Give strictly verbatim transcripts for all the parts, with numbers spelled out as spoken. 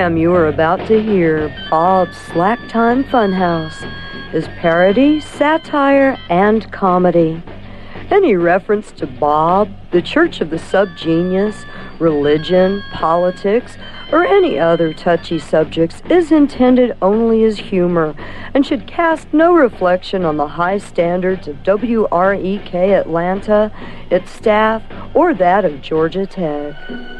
program you are about to hear, Bob's Slack Time Funhouse, is parody, satire, and comedy. Any reference to Bob, the Church of the Subgenius, religion, politics, or any other touchy subjects is intended only as humor and should cast no reflection on the high standards of W R E K Atlanta, its staff, or that of Georgia Tech.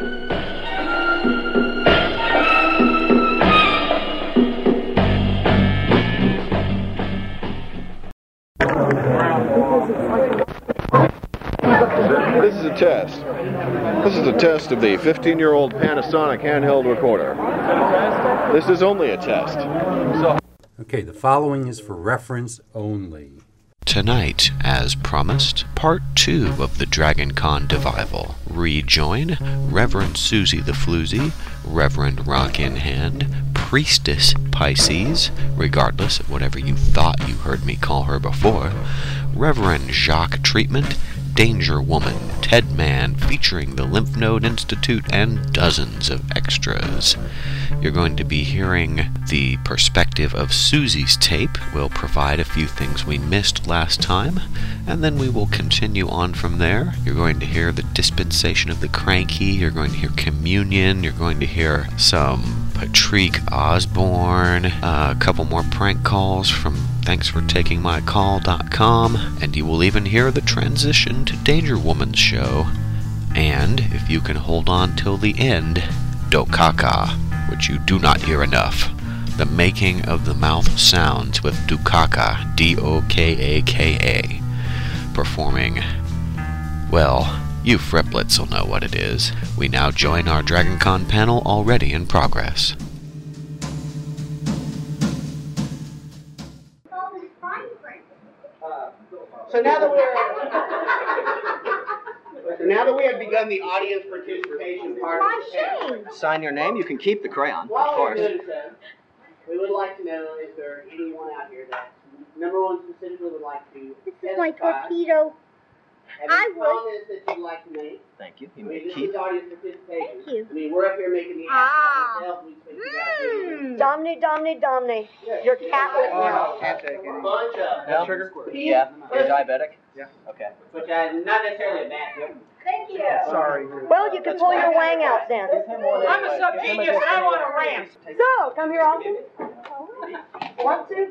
This is a test. This is a test of the fifteen-year-old Panasonic handheld recorder. This is only a test. So Okay, the following is for reference only. Tonight, as promised, part two of the Dragon Con Devival. Rejoin Reverend Susie the Floozy, Reverend Rock in Hand, Priestess Pisces, regardless of whatever you thought you heard me call her before, Reverend Jacques Treatment, Danger Woman, Ted Man, featuring the Lymph Node Institute, and dozens of extras. You're going to be hearing the perspective of Susie's tape. We'll provide a few things we missed last time, and then we will continue on from there. You're going to hear the dispensation of the cranky, you're going to hear communion, you're going to hear some Patrick Osborne, uh, a couple more prank calls from thanks for taking my call dot com, and you will even hear the transition to Danger Woman's show. And if you can hold on till the end, Dokaka, which you do not hear enough. The making of the mouth sounds with Dukaka, D O K A K A, performing, well, you freplets will know what it is. We now join our DragonCon panel already in progress. So now that we're so now that we have begun the audience participation part of the panel, Sign your name. You can keep the crayon, of while we're course. doing so, we would like to know is there anyone out here that number one specifically would like to This is my testify? torpedo. Have I any would. comments that you'd like to make? Thank you. I You mean, may this keep. is audience participation. Thank you. I mean, we're up here making the Ah. action ourselves. We expect you guys to do it. Domini, Domini, Domini. You're Catholic now. Can't take A bunch of No? sugar. Yeah. You're diabetic? Yeah. Okay. Which is not necessarily a bad thing. Thank you. Sorry. Well, you can pull your wang out then. I'm a subgenius. I want a ramp. So, come here, Alton. Want to?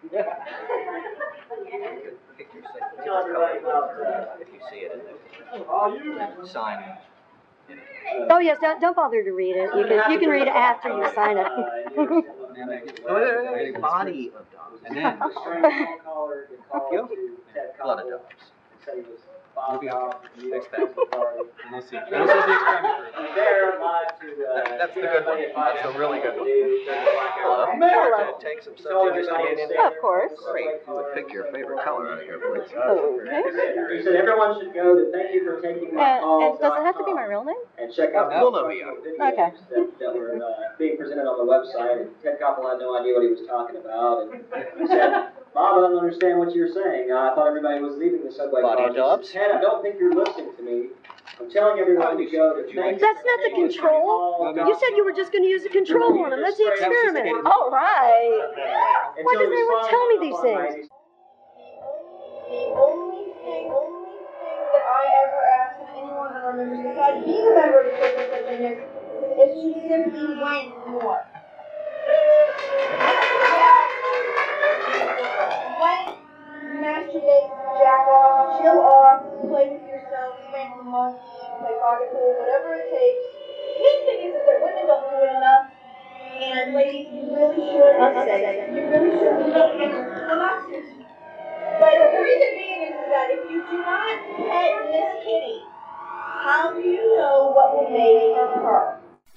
Tell everybody about If you see it in there. Sign. Oh yes, don't, don't bother to read it. You can you can read it after you sign it. Body of dogs. And then you. Blood of dogs. You'll be okay. Expect. We'll see. This is the experiment group. They're live to, uh, That's the good one. That's a really good one. Hello. Hello. Take some subjects in. Of course. Great. You would pick your favorite color out of here, please. Okay. You said everyone should go to thank you for taking my And, call. and does it have to be my real name? And check out We'll all know the you. videos Okay. that, that were uh, being presented on the website. And Ted Koppel had no idea what he was talking about. And he said, Bob, I don't understand what you're saying. Uh, I thought everybody was leaving the subway Body car. dubs? Ted, I don't think you're listening to me. I'm telling everyone to go to thank That's not the control. You said you were just going to use the control on him. That's the experiment. All right. Why does everyone tell me these things? The only thing, only thing that I ever ask of anyone who remembers besides being a member of the Church of the Subgenius is to simply win more. Win, masturbate, jack off, chill off, play with yourself, spend some money, play pocket pool, whatever it takes. The main thing is, is that women don't do it enough. And ladies, you really should. You really should. Well, not seriously. But the reason being is that if you do not pet Miss Kitty, how do you know what will make her?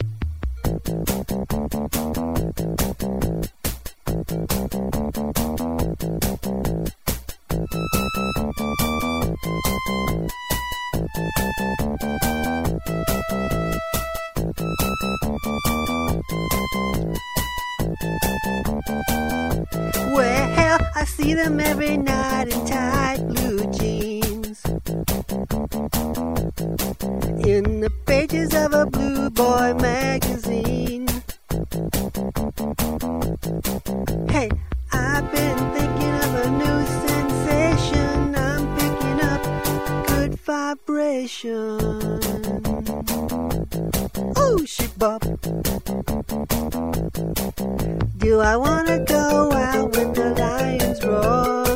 Well, I see them every night in tight blue jeans, in the pages of a Blue Boy magazine. vacation. Oh, she-bop. Do I wanna go out with the lions roar?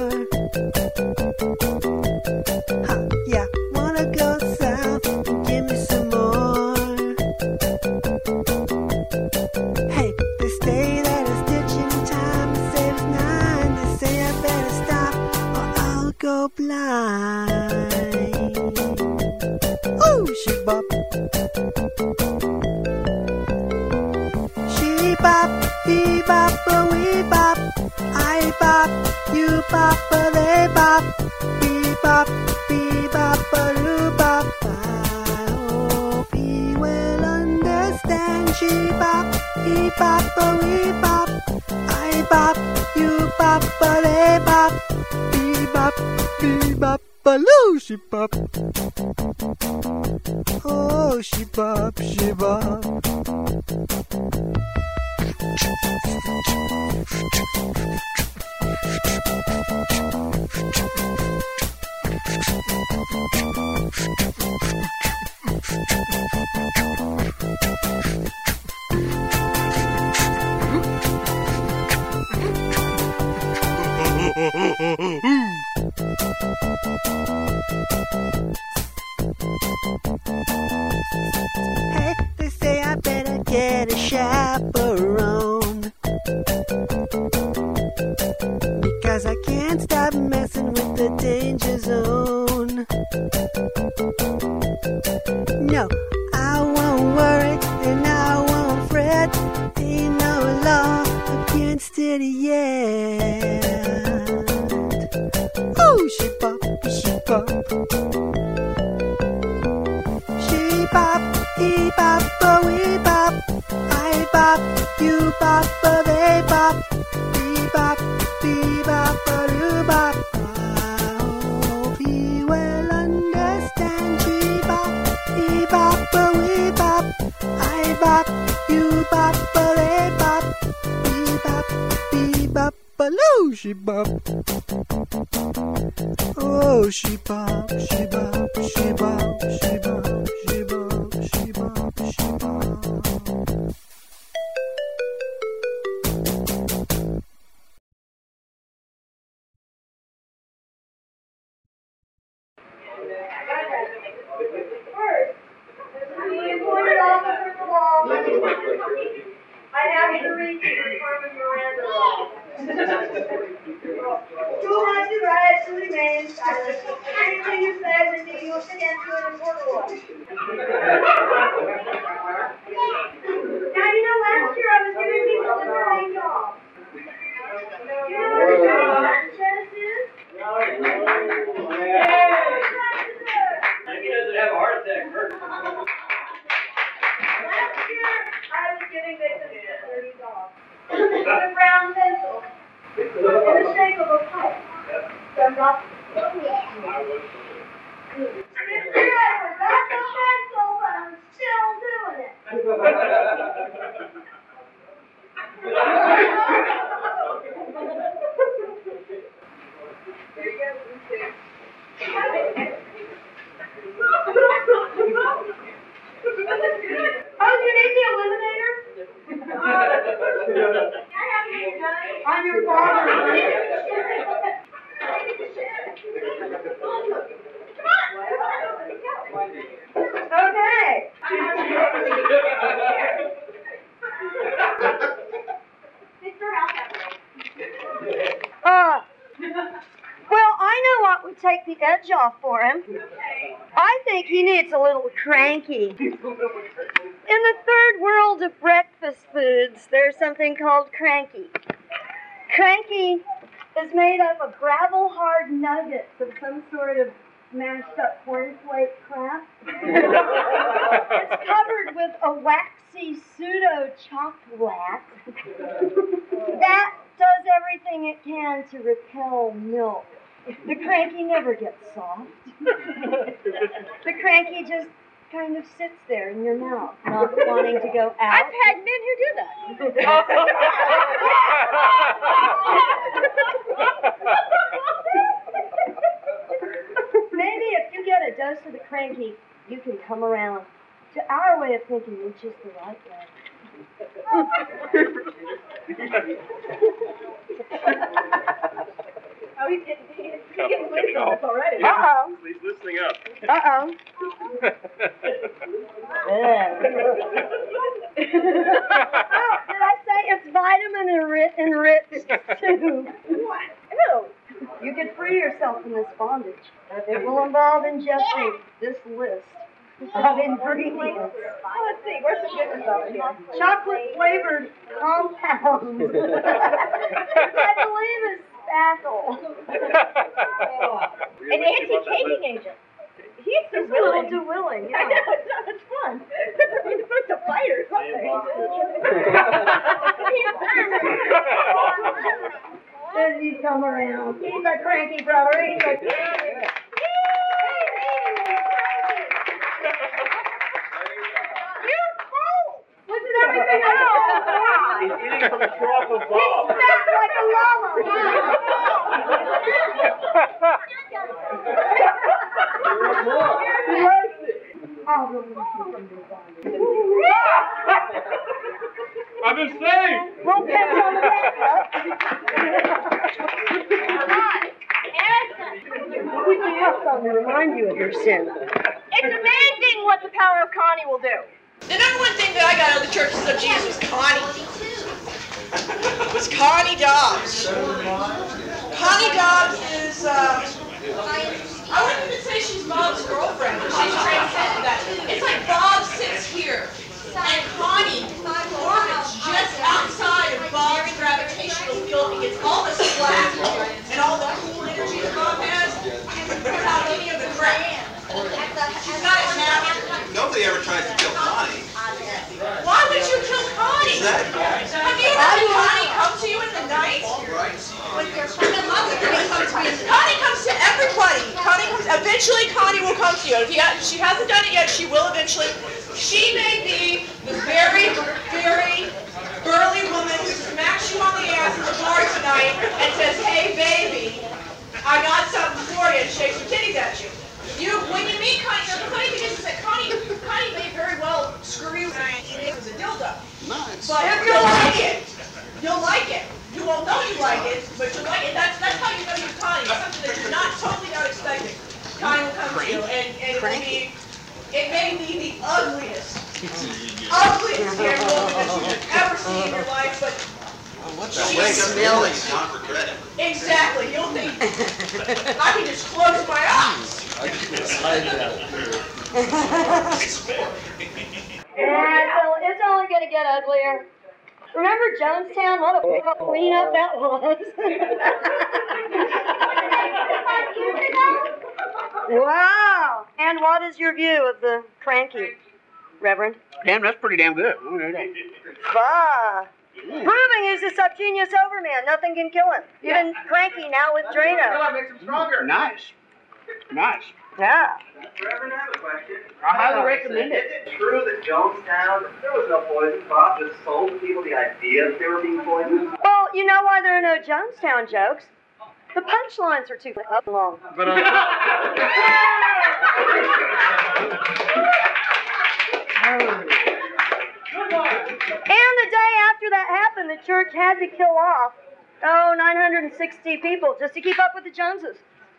Ha, yeah, wanna go south and give me some more. Hey, they say that a stitch in time saves nine. They say I better stop or I'll go blind. Oh, she-bop. She-bop, he-bop, a wee-bop. I-bop, you-bop, a they-bop. Be-bop, be-bop, a doo-bop. I hope he will understand. She-bop, he-bop, a wee-bop. I-bop, you-bop, a they-bop. Be-bop, be-bop, a loo, she-bop. Oh, she-bop, she-bop. Hey, they say I better get a chaperone, because I can't stop messing with the danger zone. No, I won't worry and I won't fret. Ain't no law against it yet. Oh, she-bop, she-bop. She-bop, he-bop, a wee-bop. I-bop, you-bop, a they-bop. Be-bop, be-bop, a doo-bop. I hope he will understand. She-bop, he-bop, a wee-bop. I-bop, you-bop, a they-bop. Be-bop, be-bop, a loo, she-bop. Oh, she-bop, she-bop, she-bop, she-bop, she-bop, she-bop, she-bop. First, the employment officer for law, I have to read the Carmen Miranda law. School has the right to remain silent. Anything you say will be used against you in a court of law. Now, you know, last year I was giving people a nine job. You know what a chest is? He doesn't have a heart attack first. Last year, I was giving victims thirty dollars. With a brown pencil in the shape of a pipe. So I'm not. This year, I forgot the pencil, but I'm still doing it. There you go. Oh, do you need the eliminator? I'm your father. Okay. Uh, well, I know what would take the edge off for him. I think he needs a little cranky. In the third world of breakfast foods, there's something called cranky. Cranky is made up of gravel-hard nuggets of some sort of mashed-up cornflake crap. It's covered with a waxy pseudo-chocolate that does everything it can to repel milk. The cranky never gets soft. The cranky just kind of sits there in your mouth, not wanting to go out. I've had men who do that. Maybe if you get a dose after the cranky, you can come around to our way of thinking in just the right way. Oh, he's getting, he's getting loose on us already. Uh-oh. He's loosening up. Uh-oh. Oh, did I say it's vitamin enriched, enriched too? What? No. You can free yourself from this bondage. It will involve ingesting this list of ingredients. Oh, let's see, where's the goodness of it? Chocolate-flavored compounds. I believe it's spackle. An anti-caking agent. He's so willing. Too willing. Yeah. I know, it's not much fun. He's supposed to fight or something. Does he come around? He's a cranky brother. He's a cranky. You're cold. Listen to everything else. He's eating from the trough of Bob. He snapped like a llama. He likes it. I'll release you from this bondage. I've been saved. Won't catch on the back up. We have something to remind you of your sin. It's amazing what the power of Connie will do. The number one thing that I got out of the Churches of Jesus was Connie. was Connie Dobbs. Connie Dobbs is, uh, I wouldn't even say she's Bob's girlfriend, but she's transcended that. It's like Bob sits here, and Connie orbits just outside of Bob's gravitational field. He gets all the slack and all the cool energy that Bob has without any of the crap. She's got it now. Nobody ever tries to kill Connie. Why would you kill Connie? Exactly. Have you ever had Connie come to you in the night? Connie comes to everybody. Connie comes. Eventually, Connie will come to you. If, you ha if she hasn't done it yet, she will eventually. She may be the very, very burly woman who smacks you on the ass at the bar tonight and says, "Hey, baby, I got something for you," and shakes her titties at you. You, when you meet Connie, the funny thing is that Connie, Connie may very well screw you and think it's a dildo. Nice. But you'll like it. You'll like it. You won't know you like it, but you'll like it. That's that's how you know you're Connie. It's something that you're not totally not expecting. Connie will come to you, and, and it will be, it may be the ugliest, ugliest hair woman that you've ever seen in your life, but What the way smell is not regret it. Exactly. You'll think I can just close my eyes. Yeah, so it's only going to get uglier. Remember Jonestown? What a cleanup that was. Wow. And what is your view of the cranky, Reverend? Damn, that's pretty damn good. Bah. Proving he's a subgenius overman. Nothing can kill him. Even cranky now with Drano. That makes him stronger. Nice. Nice. Yeah. Reverend, I have a question. I highly recommend it. Is it true that Jonestown, there was no poison, Bob just sold people the idea that they were being poisoned? Well, you know why there are no Jonestown jokes? The punchlines are too up long. But, uh, And the day after that happened, the church had to kill off, oh, nine hundred sixty people just to keep up with the Joneses.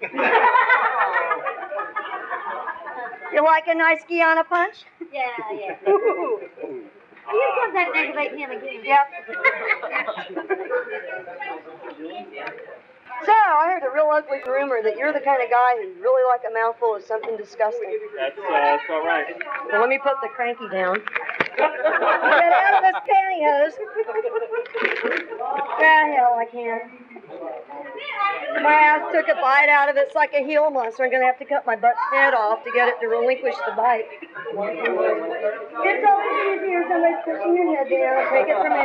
You like a nice Guyana punch? Yeah, yeah. Ooh. You come back and aggravate him again. Yep. So, I heard a real ugly rumor that you're the kind of guy who'd really like a mouthful of something disgusting. That's, uh, that's all right. Well, let me put the cranky down. Get out of this pantyhose. Ah, hell, I can't. My ass took a bite out of it. It's like a heel monster. I'm going to have to cut my butt's head off to get it to relinquish the bite. It's always easier. Somebody's pushing your head down. Take it from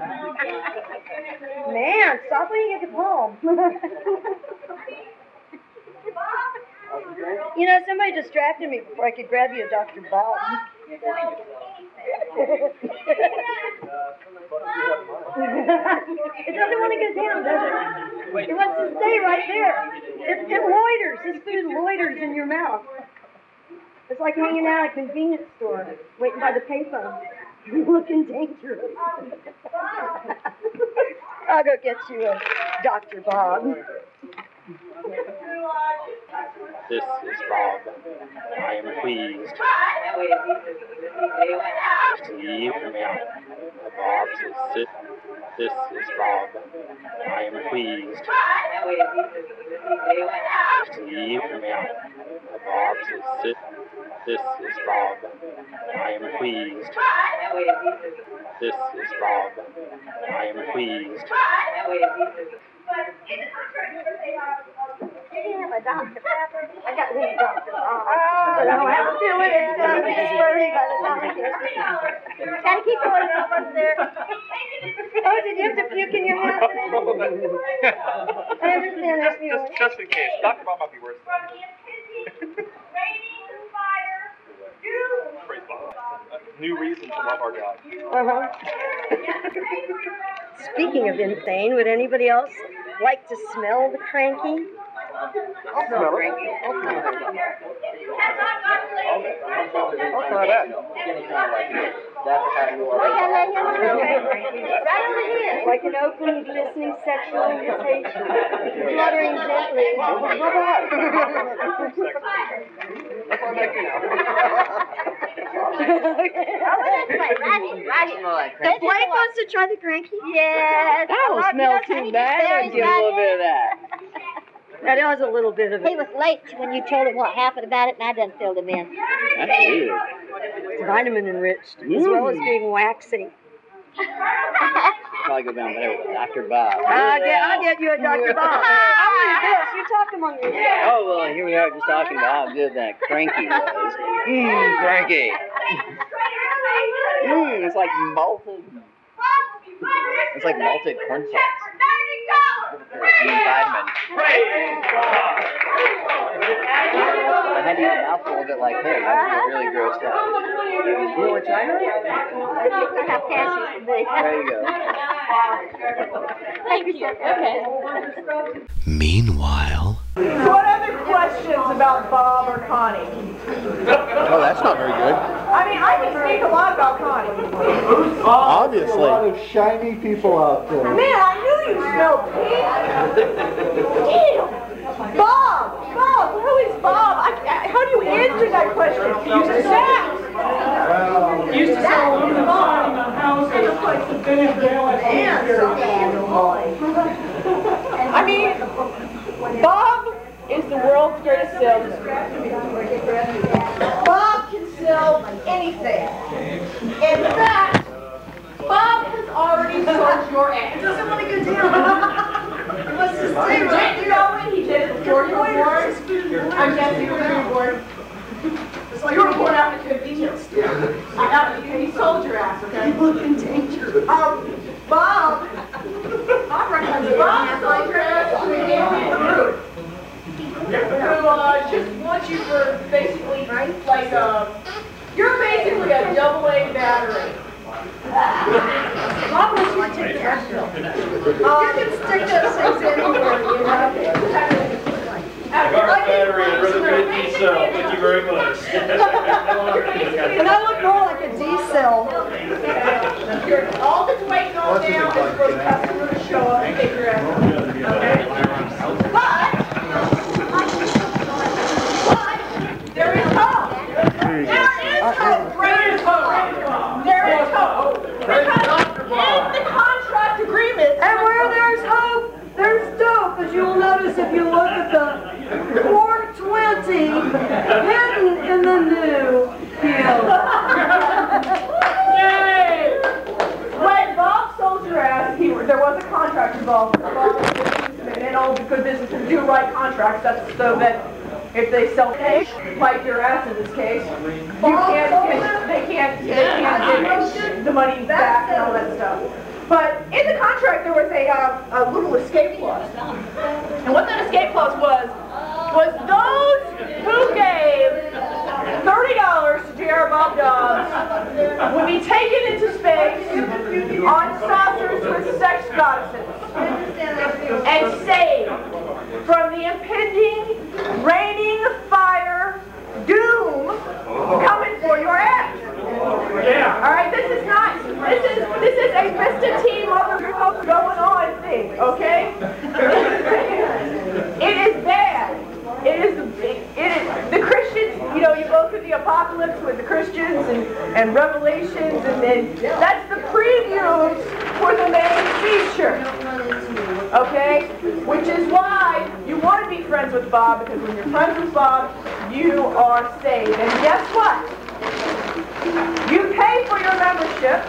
me. Man, stop when you get to home. You know, somebody distracted me before I could grab you a Doctor Bob. It doesn't want to go down, does it? It wants to stay right there. It, it loiters. This food loiters in your mouth. It's like hanging out at a convenience store, waiting by the payphone, looking dangerous. I'll go get you a Doctor Bob. This is Bob. I am pleased. Leave me out. Bob says, this, this is Bob. I am pleased. Leave me out. Bob says, this, this is Bob. I am pleased. This is Bob. I am pleased. You have a Doctor Pepper? I got one Doctor Bob. I don't have a feeling it's going to be slurry by the time I get it. Gotta keep going up up there. Oh, did you have to puke in your mouth? I understand that feeling. Just, just in case. Doctor Bob might be worse. Praise Bob. A new reason to love our God. Uh-huh. Speaking of insane, would anybody else like to smell the cranky? I'll smell it. I'll smell it. I'll try that. Right over here. Like an open, glistening sexual invitation. Fluttering gently. That's what I'm making now. The Blake wants to try the cranky? Yes. That don't smell too bad. I'll give a little bit of that. That was a little bit of it. He was late when you told him what happened about it, and I done filled him in. That's weird. It's vitamin enriched, as well as being waxy. Probably go down there with Doctor Bob. I'll get, I'll get you a Doctor Bob. I want this. You talk among yourselves. Oh, well, here we are just talking about how good that cranky was. Mmm, cranky. Mmm, it's like malted. It's like malted cornstarch. Vitamin. I had to eat a mouthful of it like this. I was really grossed out. You want to try it? There you go. Thank you. Okay. Meanwhile, What other questions about Bob or Connie? Oh, that's not very good. I mean, I can speak a lot about Connie. Obviously. A lot of shiny people out there. Man, I knew you smelled pink. Ew. Bob! Bob! Who is Bob? I, I, how do you answer that question? You just sack. He used to sell aluminum siding on houses and finish daylight. I mean, Bob is the world's greatest salesman. Bob can sell anything. In fact, Bob has already sold your ass. Doesn't want to go down. What's his name? Did you know when he did it before you were born? I'm guessing you were born. You were born out of convenience store. He sold your ass, okay? You look in danger. Um, Bob. Bob recommends Bob sold your ass to a alien group. Who uh, just wants you for basically, like, uh, you're basically a double A battery. Bob wants you to take the Advil. Uh, you can stick those things anywhere, you know. I got a battery and rather good D cell. Thank you very much. And I look more like a D cell. All that's waiting on now is for the customer to show up and take your ass. Okay? But, but, there is hope. There is hope. There is hope. There is hope. Because in the contract agreement, And where there's hope, there's dope, as you will notice if you look at the four twenty hidden in the new deal. Yay! When Bob sold your ass, he, there was a contract involved. Bob was a businessman, and all the good businesses do write contracts. That's so that if they sell fish, like your ass in this case, you can't get, they can't, they can't get the money back and all that stuff. But in the contract, there was a, uh, a little escape clause. And what that escape clause was, was those who gave thirty dollars to J R Bob Dobbs would be taken into space on saucers with sex goddesses and saved from the impending, raining fire, doom coming for your ass. Yeah. All right, this is not, this is, this is a Vista Teen Mother going on thing, okay? It is bad. It is, it is, the Christians, you know, you go through the apocalypse with the Christians and, and Revelations, and then that's the previews for the main feature, okay? Which is why you want to be friends with Bob, because when you're friends with Bob, you are saved. And guess what? You pay for your membership.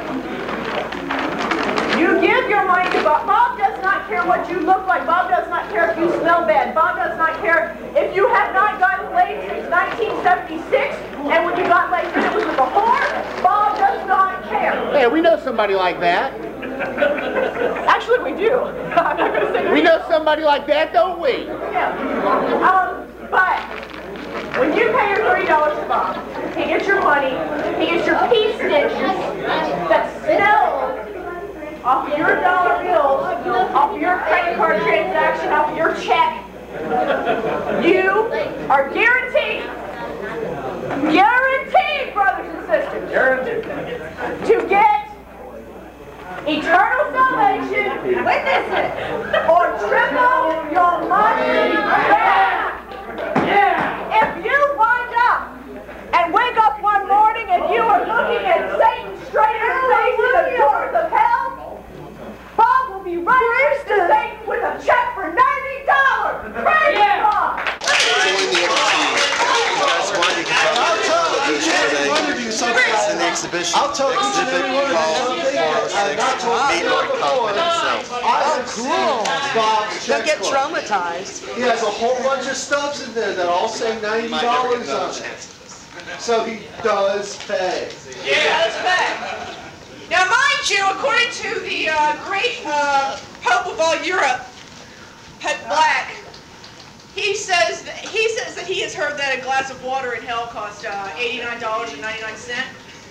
You give your money to Bob. Bob does not care what you look like. Bob does not care if you smell bad. Bob does not care if you have not gotten laid since nineteen seventy-six, and when you got laid, then it was with a whore. Bob does not care. Hey, we know somebody like that. Actually, we do. I'm not going to say we know somebody like that, don't we? Yeah. Um, but when you pay your thirty dollars to Bob, he gets your money, he gets your pea stitches that smell off of your dollar bills, off of your credit card transaction, off of your check. You are guaranteed, guaranteed, brothers and sisters, guaranteed to get eternal salvation, witness it, or triple your money back. Yeah. If you wind up and wake up one morning and you are looking at Satan straight in the face in the doors of hell, Bob will be right next to Satan with a check for ninety dollars. Praise Yeah. God. Join the other team. You guys want, you can tell me today in the exhibition. I'll tell each and every one of called you. Meet Lord Kaufman himself. Oh, cool. Bob, Don't get traumatized. He has a whole bunch of stubs in there that all say ninety dollars on it. So he does pay. Yeah, that's bad. Now, mind you, according to the uh, great uh, Pope of all Europe, Pet Black, he says that, he says that he has heard that a glass of water in hell costs uh, eighty-nine dollars and ninety-nine cents.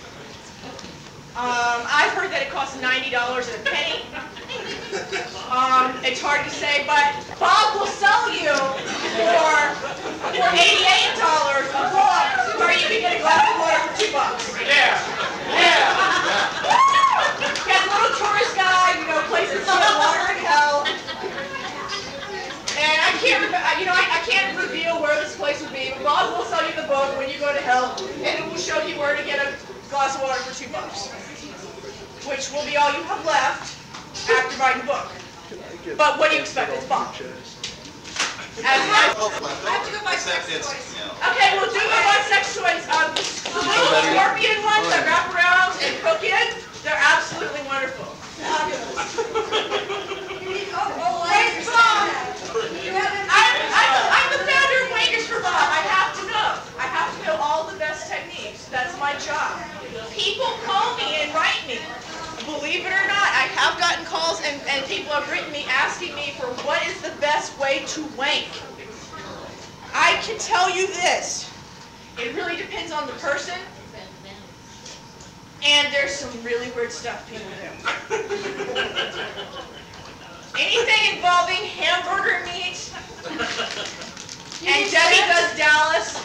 Um, I've heard that it costs ninety dollars and a penny. Um, it's hard to say, but Bob will sell you for, for eighty-eight dollars a book, where you can get a glass of water for two bucks. Yeah. Yeah. He has a little tourist guide, you know, places to get water in hell. And I can't, you know, I, I can't reveal where this place will be, but Bob will sell you the book when you go to hell, and it will show you where to get a glass of water for two bucks, which will be all you have left after buying the book. But what do you expect? It's Bob. As, as, I have to go by sex toys. Okay, we'll do go by sex toys. Um, the little scorpion ones that wrap around and cook in, they're absolutely wonderful. Praise God. I'm, I'm, I'm the founder of Wankers for Bob. I have to know. I have to know all the best techniques. That's my job. People call me and write me. Believe it or not, I have gotten calls and, and people have written me asking me for what is the best way to wank. I can tell you this. It really depends on the person. And there's some really weird stuff people do. Anything involving hamburger meat. And Debbie does Dallas.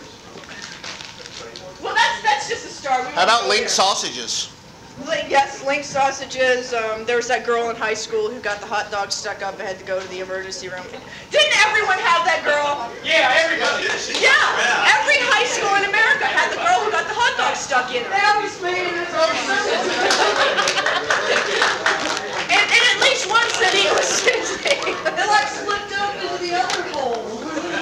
Well, that's that's just a start. We How about link there. sausages? Yes, link sausages. Um, there was that girl in high school who got the hot dog stuck up and had to go to the emergency room. Didn't everyone have that girl? Yeah, everybody. Yeah, every high school in America had the girl who got the hot dog stuck in her. That was me. And, and at least one city was Susie. It like slipped up into the other hole.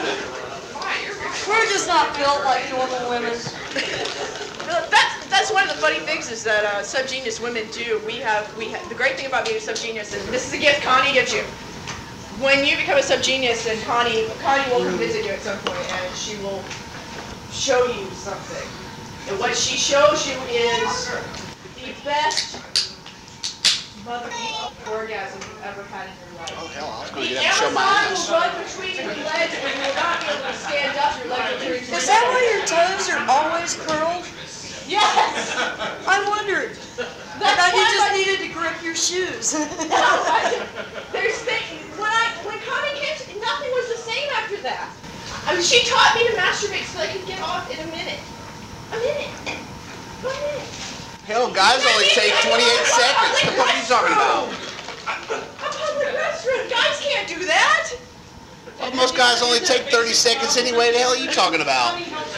We're just not built like normal women. That's that's one of the funny things is that uh, subgenius women do. We have we have the great thing about being a subgenius is this is a gift Connie gives you. When you become a subgenius, and Connie Connie will come visit you at some point, and she will show you something. And what she shows you is the best mother orgasm you've ever had in your life. Oh hell, I was going to The get up and show my Amazon ass. will run between your legs, and you will not be able to stand up. Your legs will turn. Is that why your toes are always curled? Yes. I wondered. I thought you just needed to grip your shoes. There's things, when I when Connie came, to, nothing was the same after that. I mean, she taught me to masturbate so I could get off in a minute. A minute. Go ahead. Hell, guys only take twenty-eight seconds. What are you talking about? A public restroom. Guys can't do that. Well, most guys only take thirty seconds anyway. The hell are you talking about?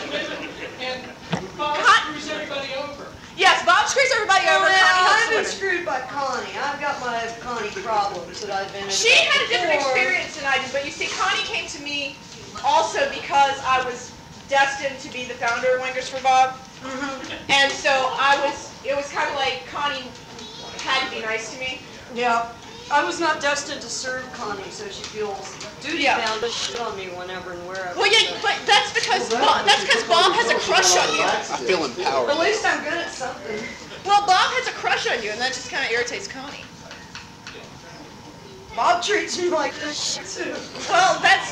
Yes, Bob screws everybody over. Well, Connie I've been helps the screwed by Connie. I've got my Connie problems that I've been. She had a different experience than I did, but you see, Connie came to me also because I was destined to be the founder of Wingers for Bob. Mm-hmm. And so I was, it was kind of like Connie had to be nice to me. Yeah. I was not destined to serve Connie, so she feels duty Yeah. bound to shit on me whenever and wherever. Well, yeah, but that's because Bob, that's because Bob has a crush on you. I feel empowered. At least I'm good at something. Well, Bob has a crush on you, and that just kind of irritates Connie. Bob treats me like this shit too. Well, that's...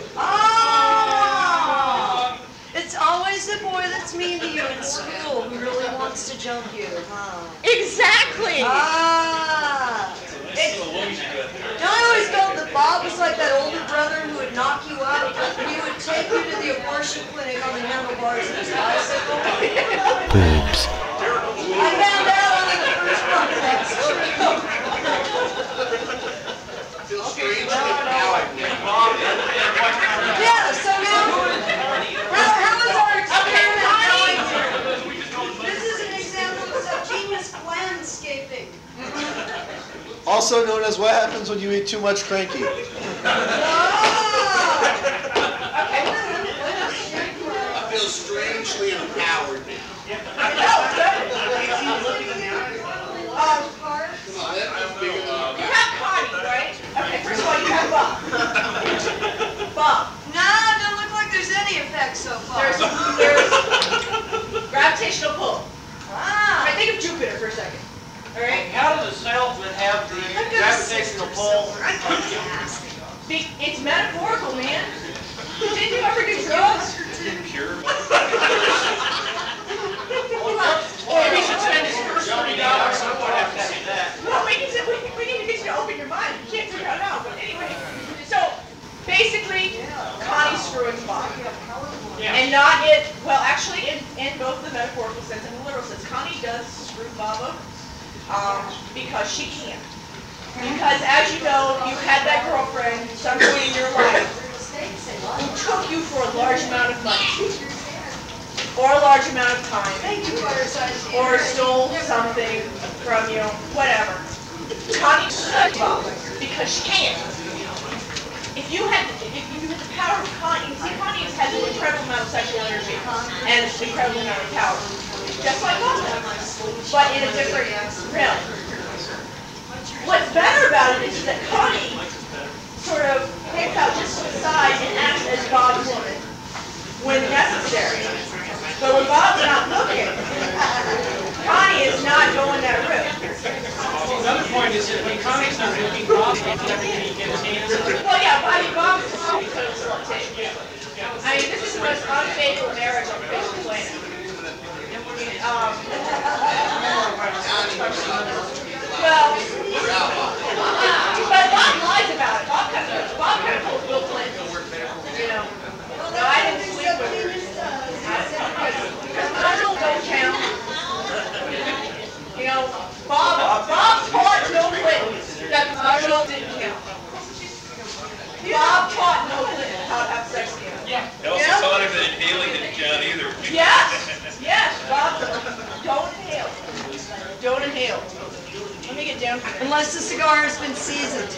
Oh! It's always the boy that's mean to you in school who really wants to jump you, huh? Exactly! Ah! It, I always felt that Bob was like that older brother who would knock you out, and he would take you to the abortion clinic on the handlebars of his bicycle. Boobs. I found out on the first podcast. Feel strange and empowered. Yeah, so now, how, how is our experiment going? This is an example of genius landscaping. Also known as what happens when you eat too much cranky. I feel strangely empowered now. Um, you have Connie, right? Okay, first of all, you have Bob. Bob. Nah, don't look like there's any effect so far. There's, there's gravitational pull. Ah. Right, think of Jupiter for a second. All right? How does a salesman have the gravitational pull? Be- It's metaphorical, man. Did you ever do drugs? Sure. Or we should spend his first twenty dollars on what have to say that. Well, we need, to, we, we need to get you to open your mind. You can't figure it out, but anyway. So, basically, Connie's screwing Bob. And not it, well, actually, in, in both the metaphorical sense and the literal sense, Connie does screw Bob over. Um, because she can. Because as you know, you had that girlfriend some point in your life who took you for a large amount of money, or a large amount of time, or stole something from you, whatever. Connie screwed Bob because she can. If you had, if you had the power of Connie, see, Connie has had an incredible amount of sexual energy and an incredible amount of power. Just like Bob does, but in a different realm. What's better about it is that Connie sort of takes out just to the side and acts as Bob's woman when necessary. But when Bob's not looking, Connie is not going that route. Another point is that when Connie's not looking, Bob gets everything he gets hands on. Well, yeah, I mean, Bob is a total slut tape. I mean, this is the most unfaithful marriage on the face of the planet. Um, well, but Bob lies about it. Bob kind of, Bob kind of pulls Bill Clinton. You know, no, I didn't sleep with her. Because Marshall don't count. You know, Bob, Bob taught Bill Clinton that Marshall didn't count. Bob taught Bill Clinton how to have sex again. Yeah. He also taught him that inhaling didn't count either. Yes, yes, Bob, don't inhale. Don't inhale. Let me get down here. Unless the cigar has been seasoned.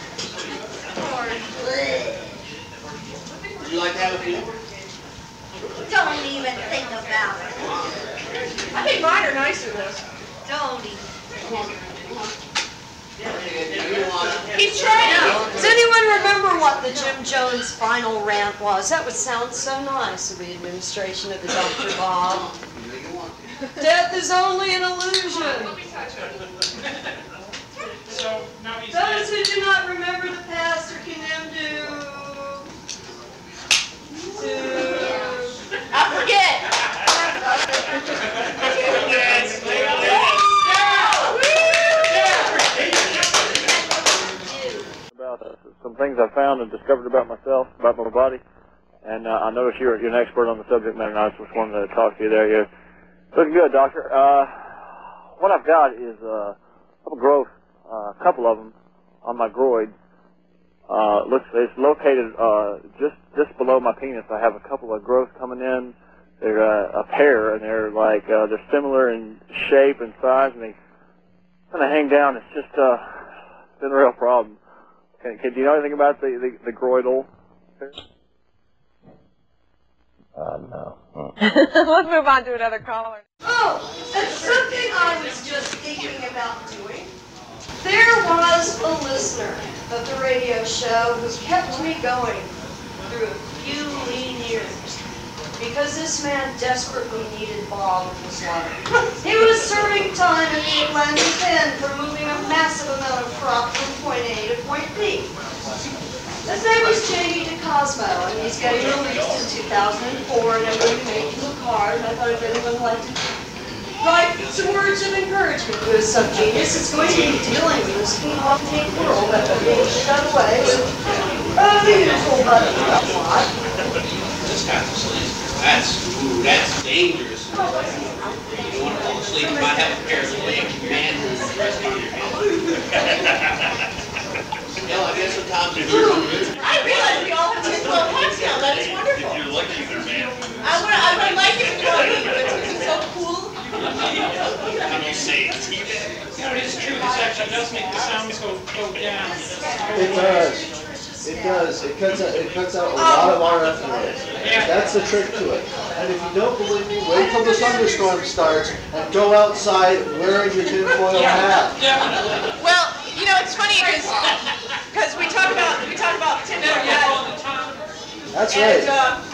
Would you like to have a few? Don't even think about it. I think mine are nicer though. Don't even. He's trying to. Does anyone remember what the Jim Jones final rant was? That would sound so nice of the administration of the Doctor Bob. Death is only an illusion. So, now he's Those who do not remember the past are condemned to... to... I forget. About uh, some things I found and discovered about myself, about my body. And uh, I noticed you're, you're an expert on the subject matter, and I just wanted to talk to you there. You're looking good, Doctor. Uh, what I've got is uh, a couple growth, uh, a couple of them on my groin. Uh, looks it's located uh, just just below my penis. I have a couple of growths coming in. They're uh, a pair, and they're like uh, they're similar in shape and size, and they kind of hang down. It's just uh, been a real problem. Can, can, do you know anything about the the, the groidal? Uh, no. Mm. Let's move on to another caller. Oh, that's something I was just thinking about doing. There was a listener of the radio show who's kept me going through a few lean years because this man desperately needed Bob in his life. He was serving time in the Atlantic End for moving a massive amount of crop from point A to point B. His name was Jamie DeCosmo, and he's getting released in two thousand four, and I'm going to make him a card. I thought if anyone would like to write some words of encouragement to his subgenius, it's going to be dealing with this often world that will be shut away with uh, the usual button plot. That's, ooh, that's dangerous. You want to fall asleep, you might have a pair of legs, man, rest on your head. Hell, I guess sometimes if you're I realize we all have tinfoil hats now. That is wonderful. If you're lucky, you're man. I would, I would like it to know me, but it's so cool. How do you say it? You know, it is true. This actually does make the sounds go, go down. It does. It does. It cuts out, it cuts out a lot of R F noise. That's the trick to it. And if you don't believe me, wait till the thunderstorm starts and go outside wearing your tinfoil hat. Well, you know, it's funny because because we talk about we talk about tinfoil hat. That's right. And, uh,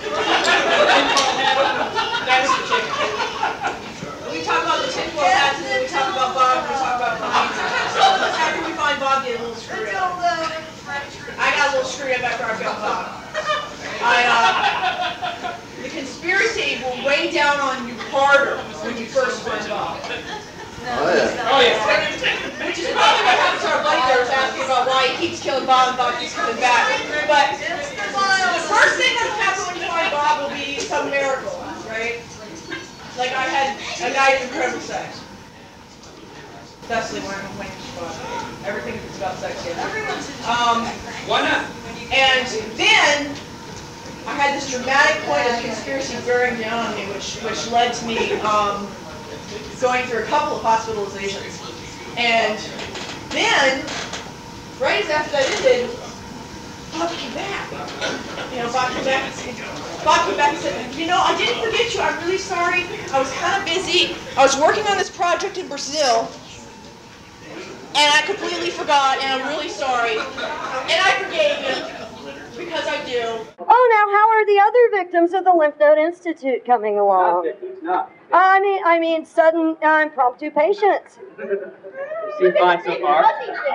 That's the chicken. we talk about the tinfoil hats, and then we talk about Bob, and we talk about Bob. Sometimes after we find Bob, get a little screwed up. I got a little screwed up after I found Bob. I, uh, the conspiracy will weigh down on you harder when you first find Bob. Oh, yeah. Oh, yeah. Which is probably what happens to our buddy there was asking about why he keeps killing Bob and Bob keeps coming back. But the first thing that'll happen when you find Bob will be some miracle, right? Like I had a guy with incredible sex. Especially when I'm playing Bob. Everything is about sex here. Um, Why not? and then I had this dramatic point of conspiracy bearing down on me, which which led to me um, going through a couple of hospitalizations. And then, right as after that ended, Bob came back. You know, Bob came back and said, Bob came back and said, you know, I didn't forget you. I'm really sorry. I was kind of busy. I was working on this project in Brazil. And I completely forgot, and I'm really sorry. And I forgave him, because I do. Oh, now how are the other victims of the Lymph Node Institute coming along? Not. I mean, I mean, sudden uh, impromptu patients. Seem fine so far.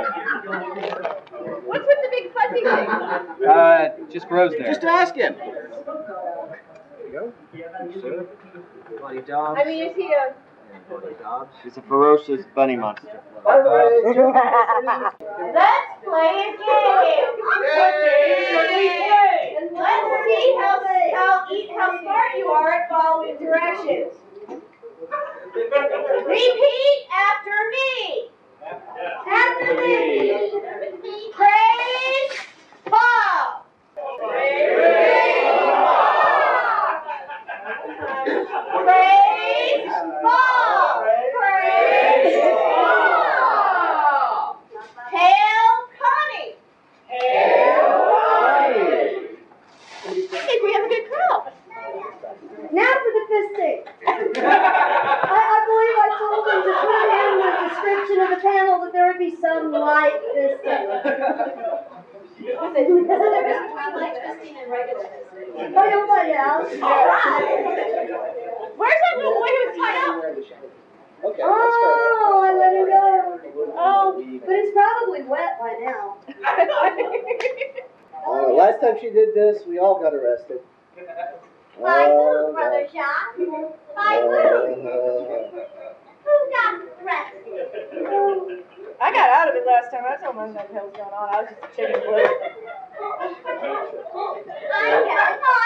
What's with the big fuzzy thing? Uh, it just grows there. Just ask him. Bloody dog. I mean, is he a... He's a ferocious bunny monster. Let's play a game. And let's see how how eat how smart you are at following directions. Repeat after me. After me. Praise Bob. Praise Bob. Praise Bob. Praise Bob. Hail Connie. Hail Connie. I think we have a good crowd. Now for the fisting. I, I believe I told them to put in the description of the panel that there would be some light fisting. There's a difference between light fisting and regular fisting. Oh, you'll find out. All right. Where's that little boy who was tied up? Okay, Oh, I let him go. Oh, but it's probably wet by now. Uh, last time she did this, we all got arrested. My Uh, move, Brother John. My move. Who got arrested? I got out of it last time. I told my what the hell's going on. I was just a chicken flip. I got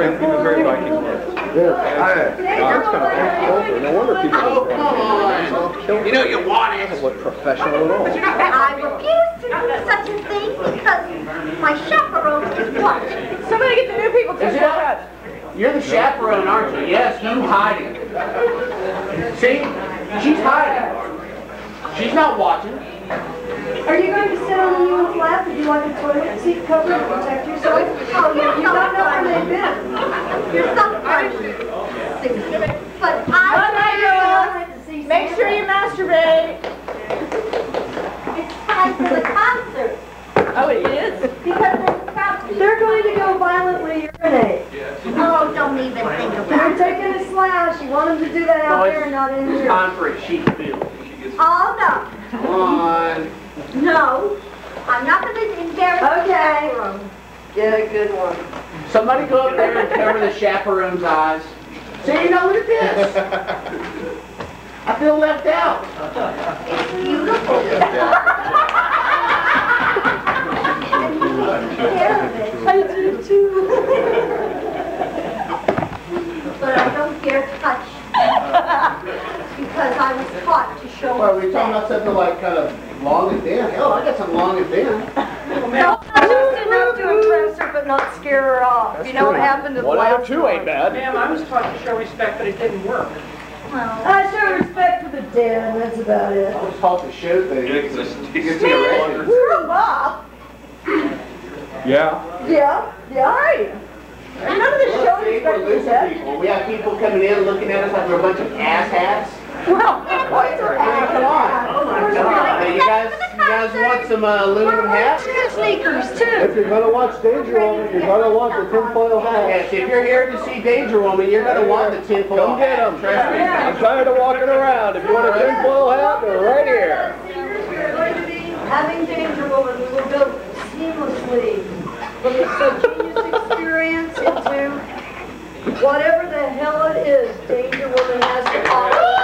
very, he was very Viking close. Yeah. That's kind of culture. No wonder people Oh, come on. You know you want it. doesn't look professional at all. I refuse to do such a thing because my chaperone is watching. Somebody get the new people to Is step it? out. You're the chaperone, aren't you? Yes, you hiding. See? She's hiding. She's not watching. Are you going to sit on the unit's lap? Would you like a toilet seat cover to protect yourself? Oh, you, you don't know where they've been. You're so funny. But I don't know. Make sure you masturbate. It's time for the concert. Oh, it is? Because they're going to go violently urinate. Oh, don't even think about They're it. taking a slash. You want them to do that out No, there and not in It's here. time for a sheep field. Oh, no. Come on. No. I'm not going to embarrass Okay. the Get a good one. Somebody go up there and cover the chaperone's eyes. See, now look at this. I feel left out. It's beautiful. I do too. But I don't dare touch. Because I was taught to show Well, are we talking about something like kind of long and thin? Hell, I got some long and thin. No, just enough to impress her, but not scare her off. That's you know what true. happened to the One out of last two one? ain't bad. Ma'am, I was taught to show respect, but it didn't work. Well, I show respect for the dead, and that's about it. I was taught to show things. He gets you arrested. Screw Bob. Yeah. Yeah, yeah. Right. And none of the Look, show see, respect we're for the losing dead. people. We have people coming in looking at us like we're a bunch of asshats. Well, boys are Hey, come on. Oh my Come on. Hey, you guys, you guys want some uh, aluminum hats? sneakers, too. If you're going to watch Danger Woman, you're going to want the tinfoil hat. Yes, if you're here to see Danger Woman, you're going to want the tinfoil Come get hat. them. Trust me. I'm tired of walking around. If you want a tinfoil hat, they're right here. We're going to be having Danger Woman. We will go seamlessly from the subgenius experience into whatever the hell it is Danger Woman has to offer.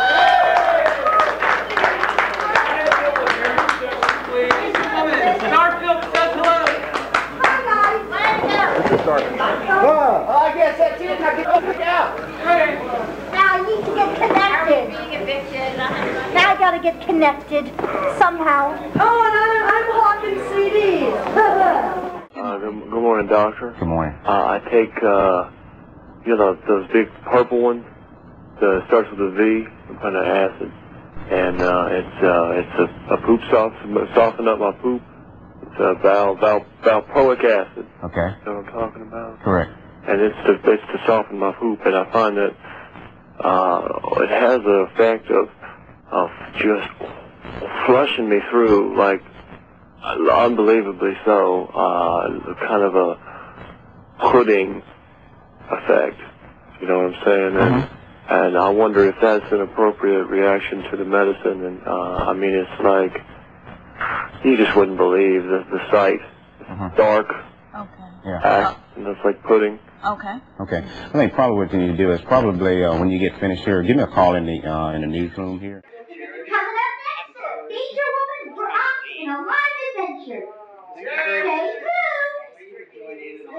Starfield says hello. Hi, guys. Mister Stark. Ah, Oh, I guess that's it. Now get up out. Now I need to get connected. Now I gotta get connected somehow. Oh, and I'm, I'm hawking C Ds. Uh, good, good morning, doctor. Good morning. Uh, I take, uh, you know, those big purple ones. The starts with a V, some kind of acid, and uh, it's uh, it's a, a poop soften, soften up my poop. It's a val, val, valproic acid. Okay. You know what I'm talking about? Correct. And it's to it's to soften my poop, and I find that uh, it has the effect of of just flushing me through, like unbelievably so, uh, kind of a pudding effect. You know what I'm saying? And, Mm-hmm. and I wonder if that's an appropriate reaction to the medicine. And uh, I mean, it's like you just wouldn't believe the the sight. Mm-hmm. Dark. Okay. Yeah. Act, and it's like pudding. Okay. Okay. I think probably what you need to do is probably uh, when you get finished here, give me a call in the uh, in the newsroom here. Coming up next, Danger Woman, we're off in a live adventure. Stay tuned.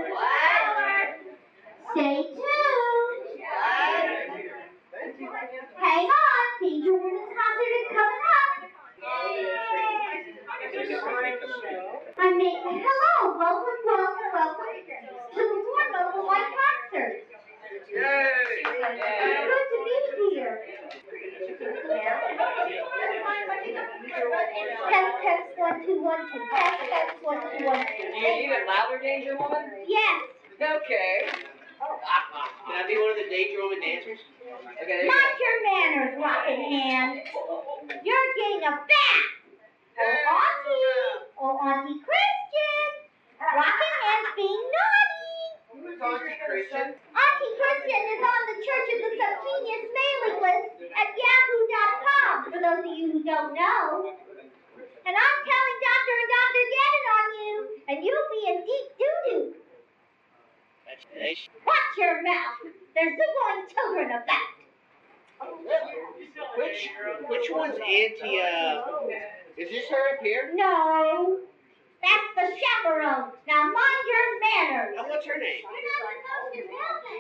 Stay tuned. Hang on, Danger Woman's concert is coming up. I mean, hello, welcome, welcome, welcome to the War Noble Light Concert. Good to be here. Test, test, one, two, one, two. Test, test, one, two, one, two. Do you need it louder, Danger Woman? Yes. Okay. Can I be one of the Danger Woman dancers? Okay, there you Mind go. your manners, Rockin' Hand. You're getting a bat. Oh, Auntie. Oh, Auntie Christian. Rockin' Hand's being naughty. Who's Auntie Christian? Auntie Christian is on the Church of the Subgenius mailing list at yahoo dot com, for those of you who don't know. And I'm telling Doctor and Doctor Gannon on you, and you'll be in deep doo-doo. Watch your mouth. There's nibbling children about. Which which one's Auntie? Uh, is this her up here? No. That's the chaperone. Now mind your manners. Oh, what's her name? You're not supposed to film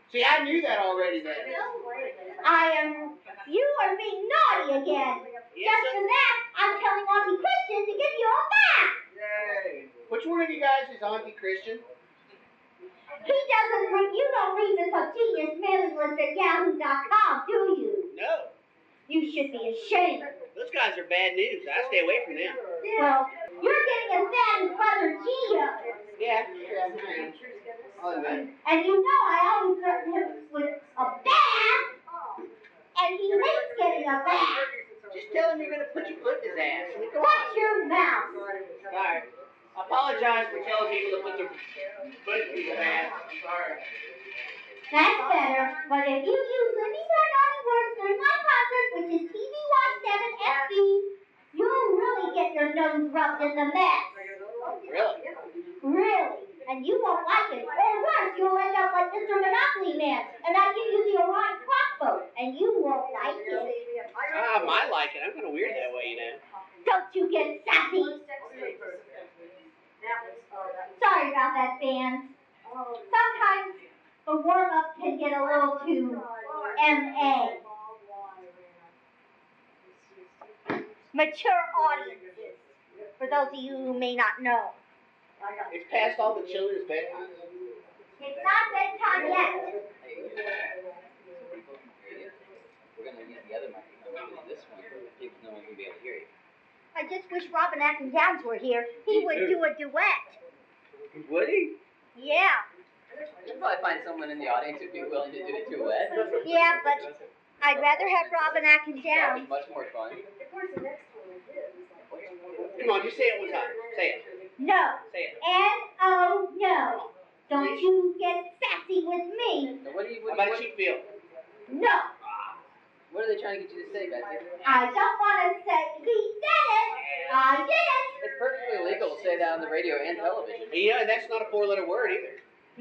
See, I knew that already then. I am. You are being naughty again. Just for that, I'm telling Auntie Christian to give you a bath. Yay. Which one of you guys is Auntie Christian? He doesn't read. You don't read the spontaneous mailing list at yahoo dot com, do you? No. You should be ashamed. Those guys are bad news. I stay away from them. Well, you're getting as bad as Brother Gio. Yeah. Yeah. I'll admit. And you know I always threaten him with a bath, and he hates getting a bath. Just tell him you're going to put your foot in his ass. I mean, come Watch on. your mouth. Sorry. I apologize for telling people to put their foot in his ass. I'm sorry. That's better, but if you use any more naughty words during my concert, which is T V Y seven F B, you'll really get your nose rubbed in the mess. Really? Really. And you won't like it. Or worse, you'll end up like Mister Monopoly Man, and I give you the Orion crossbow, and you won't like it. Ah, I might like it. I'm kind of weird that way, you know. Don't you get sassy? Sorry about that, band. Sometimes the warm-up can get a little too M A. Mature audiences, for those of you who may not know. It's past all the children's bedtime. It's not bedtime yet. We're going to use the other microphone because this one, people no one will be able to hear you. I just wish Robin Atkins Downs were here. He would do a duet. Would he? Yeah. You'll probably find someone in the audience who'd be willing to do a duet. Yeah, but I'd rather have Robin Atkins That Downs. was much more fun. Come on, just say it one time. Say it. No. Say it. N O no. Don't you get sassy with me. Now, what do you, what, How about what, you feel? No. what are they trying to get you to say, Betsy? I don't want to say he said it. I did it. It's perfectly legal to say that on the radio and television. And, you know, that's not a four-letter word either.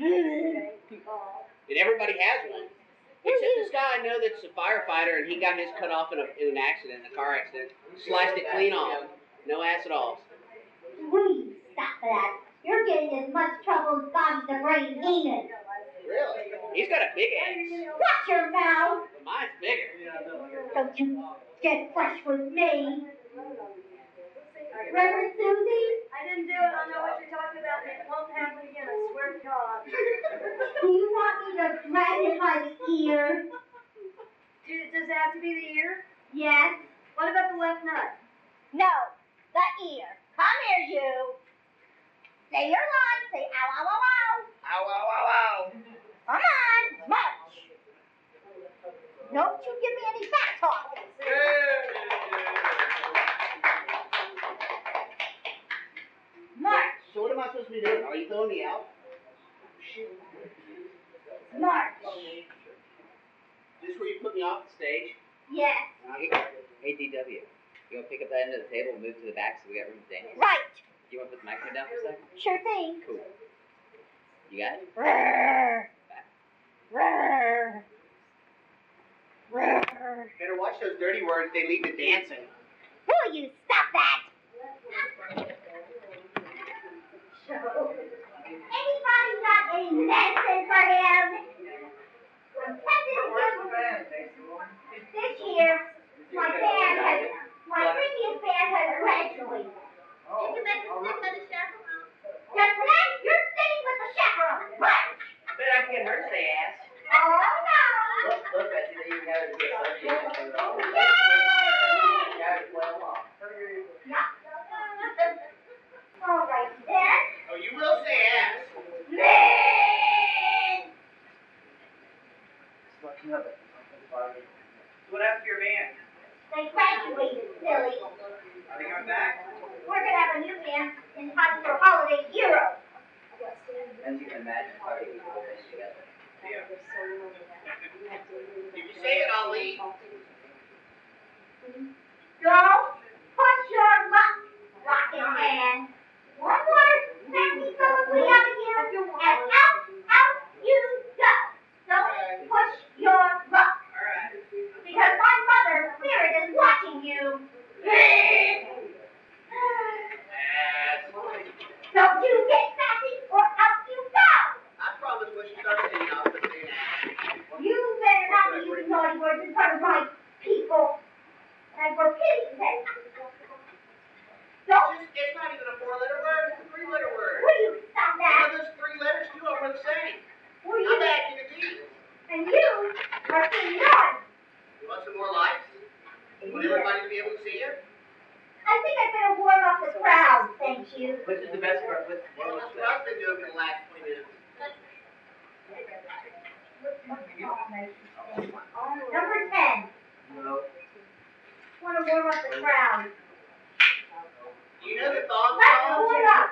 And everybody has one. Except this guy I know that's a firefighter, and he got his cut off in, a, in an accident, a car accident. Sliced it clean off. No ass at all. Please stop that. You're getting as much trouble as Bobby the Brain Heenan. Really? He's got a big ass. Watch your mouth. Mine's bigger. Don't you get fresh with me. Reverend Susie? I didn't do it. I know what you're talking about, and it won't happen again. I swear to God. Do you want me to drag it by the ear? Do, does it have to be the ear? Yes. What about the left nut? No, the ear. Come here, you. Say your line. Say ow, ow, ow, ow. Ow, ow, ow, ow. Come on, march. Don't you give me any back talk. March. So what am I supposed to be doing? Are you throwing me out? March. This where you put me off the stage? Yes. Hey, hey, D W, you want to pick up that end of the table and move to the back so we got room to dance? Right. You want to put the microphone down for a second? Sure thing. Cool. You got it? Rrrr. Rrrr. Rrrr. Better watch those dirty words. They lead to dancing. Will you stop that? Anybody got any medicine for him? This year, my band has, my previous band has graduated. Did you make him sit by the chaperone? Just that, you're sitting with the chaperone. Right. I bet I can get her to say ass. Oh, no. Look, look, Betsy, they even have it to get subject. Yeah. All right, then. Oh, you will say ass. What happened to your band? They graduated, silly. Are they coming back? We're going to have a new band in time for Holiday Hero. As you can imagine, party people will band together. Yeah. If you say it, I'll leave. Go, push your luck, rockin' man. One more sexy syllable out of here, and out, out you go. Don't push your luck. Because my mother, Spirit, is watching you. Don't you get sassy or out you go. I promise when she starts singing, I'll put it in. Want everybody to be able to see you? I think I better warm up the crowd, thank you. Which is the best part? What's well, that's what I've been doing for the last twenty minutes. Number ten. No. Want to warm up the crowd. You know the thong Let's song? warm up.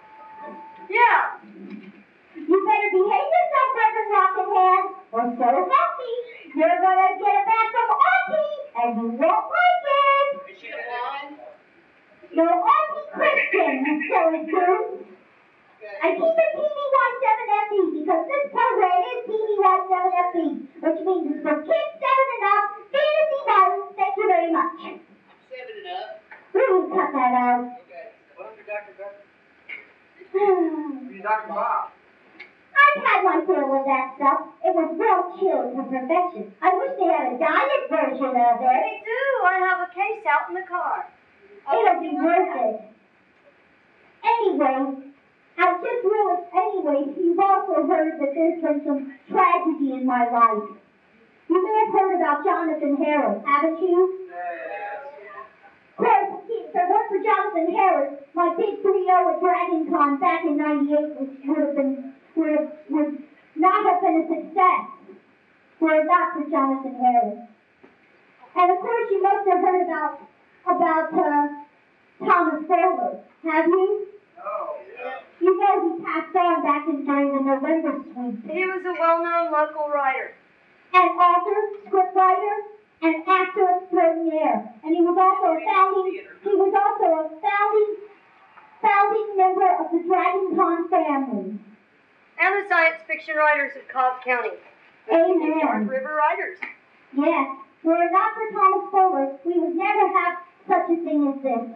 You better behave yourself, Reverend Rockingham, or so of that stuff. It was real chilled to perfection. I wish they had a diet version of it. They do. I have a case out in the car. It'll be worth it. Anyway, I just realized, anyway, you've also heard that there's been some tragedy in my life. You may have heard about Jonathan Harris, haven't you? Of course, if it weren't for Jonathan Harris, my big three oh at Dragon Con back in ninety-eight would, would have been, would, have, would not have been a success were it not for Jonathan Harris. And of course, you must have heard about, about uh, Thomas Fuller, have you? No. You know he passed on back in during the November sweep. He was a well-known local writer. An author, scriptwriter, and actor extraordinaire. And he was also a founding, he was also a founding, founding member of the Dragon Con family. And the science fiction writers of Cobb County. Amen. York River writers. Yes. Were it not for Thomas Fuller, we would never have such a thing as this.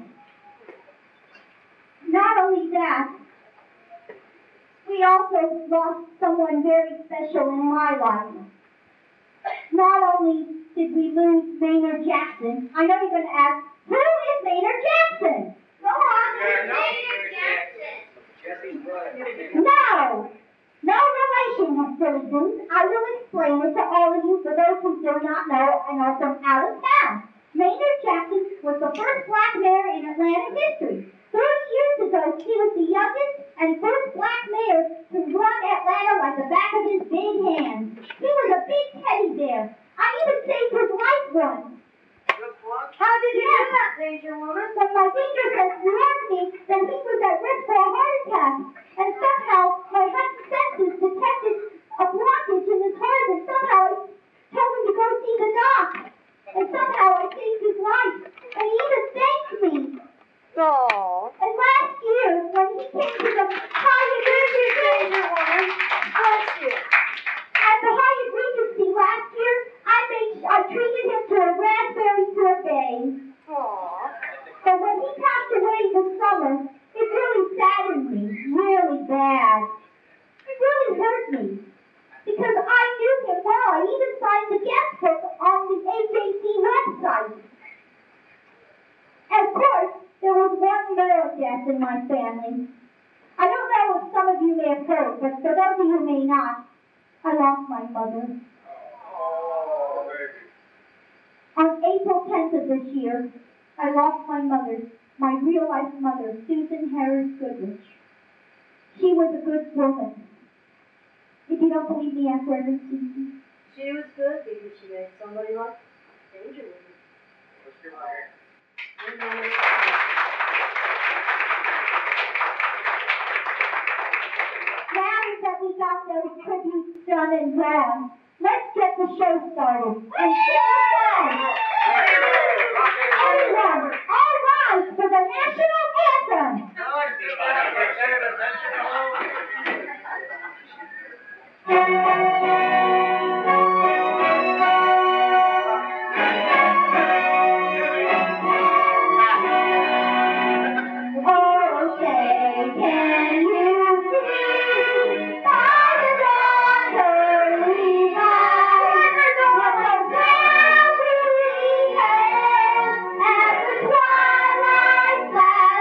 Not only that, we also lost someone very special in my life. Not only did we lose Maynard Jackson, I know you're going to ask, who is Maynard Jackson? Go on, who's Maynard Jackson? No! No relation, you citizens. I will explain it to all of you for those who do not know and are from out of town. Maynard Jackson was the first black mayor in Atlanta history. Thirty years ago, he was the youngest and first black mayor to run Atlanta like the back of his big hand. He was a big teddy bear. I even saved his life once. How did you do that, Danger Woman? When my fingers had warned me that he was at risk for a heart attack, and somehow my heightened senses detected a blockage in his heart, and somehow I told him to go see the doc. And somehow I saved his life, and he even thanked me. Aww. And last year, when he came to the Hyatt Regency, bless you. At the Hyatt Regency last year, I made I treated him to a raspberry sorbet. Aww. But when he passed away this summer, it really saddened me, really bad. It really hurt me. Because I knew him well. I even signed the guest book on the A J C website. And of course, there was one more death in my family. I don't know if some of you may have heard, but for those of you who may not, I lost my mother. On April tenth of this year, I lost my mother, my real-life mother, Susan Harris Goodrich. She was a good woman. If you don't believe me, ask Reverend Susan. She was good because she made somebody like Danger Woman. What's your fire? Now that we got those tributes done and done, let's get the show started. And sing along. Everyone, all rise for the national anthem. Bye.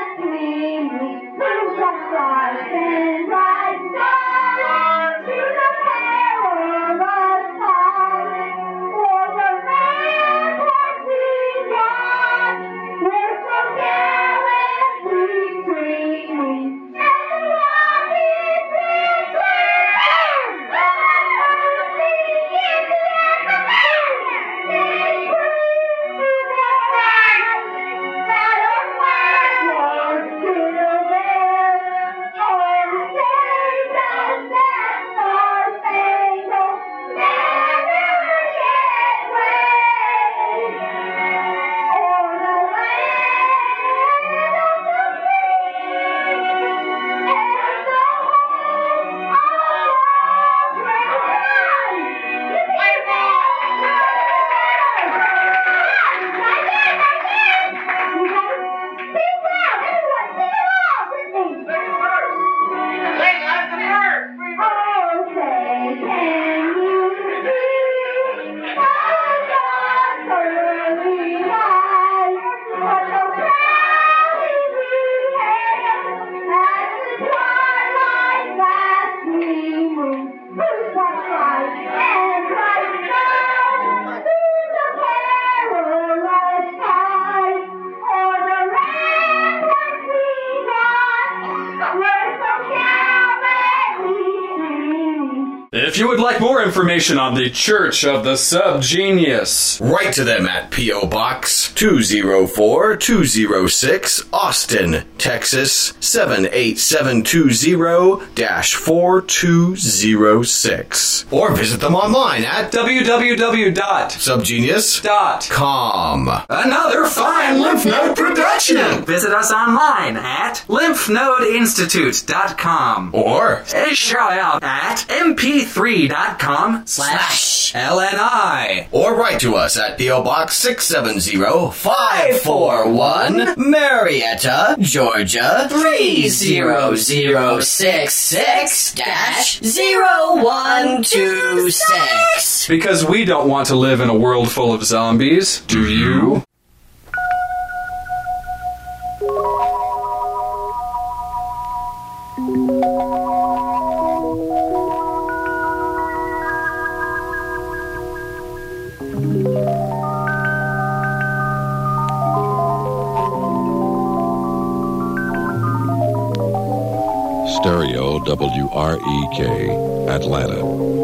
like more information on the Church of the Subgenius, write to them at P O. Box two oh four two oh six, Austin, Texas seven eight seven two zero dash four two zero six. Or visit them online at w w w dot subgenius dot com. Another fine lymph node production! Visit us online at lymph node institute dot com. Or a shout out at m p three dot com slash L N I. Or write to us at P O. Box six seven zero five four one, Marietta, Georgia three zero zero six six dash zero one two six. Because we don't want to live in a world full of zombies, do you? Stereo W R E K, Atlanta.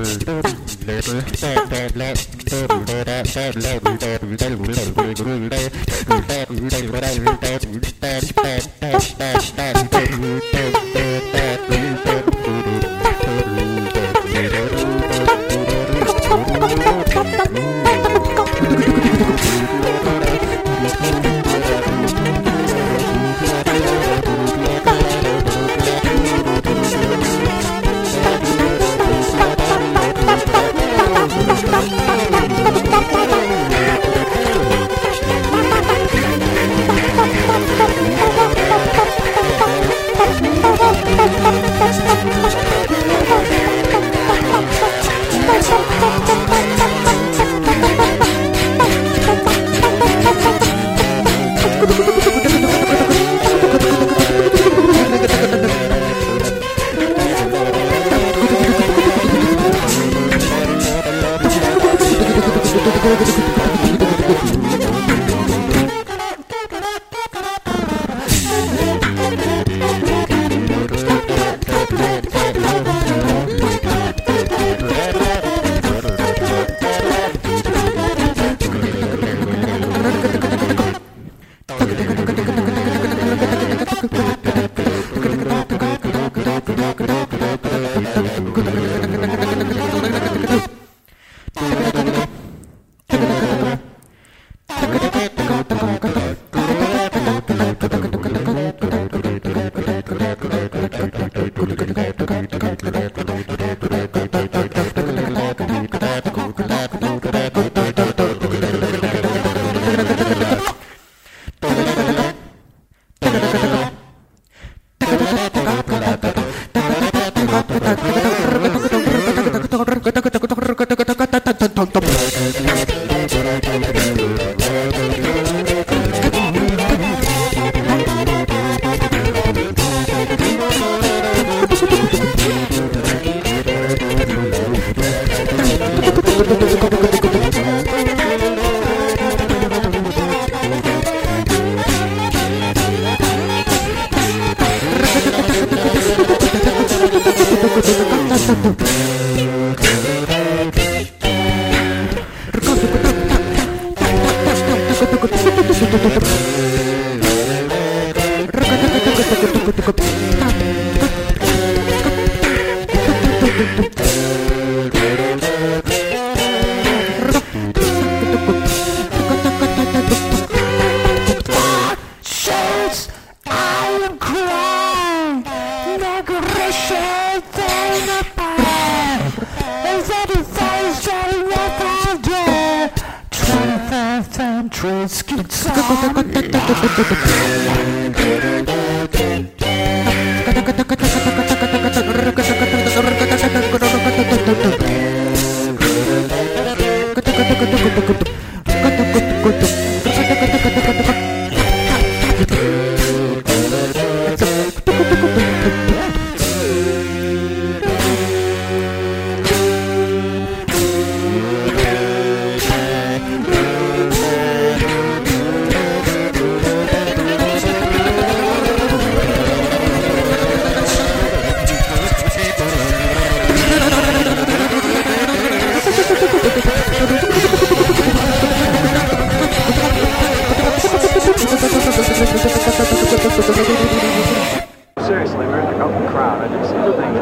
Seriously, we're in a open crowd. I just see the things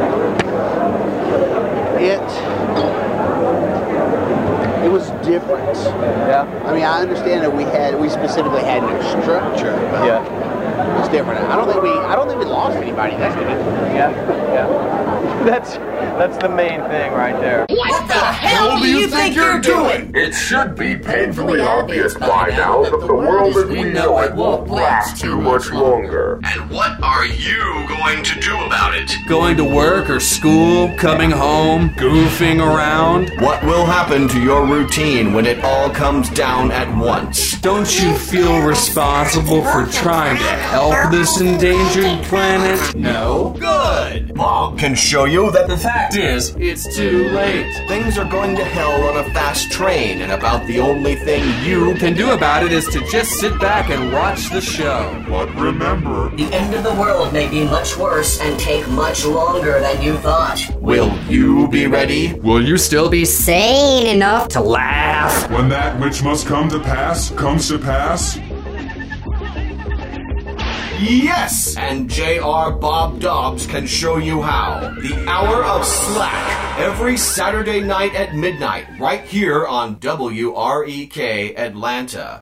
It, it was different. Yeah. I mean, I understand that we had, we specifically had no structure. But yeah. It was different. I don't think we, I don't think we lost anybody. That's good. Yeah. Yeah. That's that's the main thing right there. What the hell do you think you're doing? It should be painfully obvious by now that the world as we know it won't last too much longer. And what are you going to do about it? Going to work or school, coming home, goofing around. What will happen to your routine when it all comes down at once? Don't you feel responsible for trying to help this endangered planet? No. Good. Bob can show you that The fact is, it's too late. things are going to hell on a fast train, and about the only thing you Can do about it is to just sit back and watch the show. But remember, The end of the world may be much worse and take much longer than you thought. Will you be ready? Will you still be Sane enough to laugh. when that which must come to pass comes to pass, Yes! And J R. Bob Dobbs can show you how. The Hour of Slack, every Saturday night at midnight, right here on W R E K Atlanta.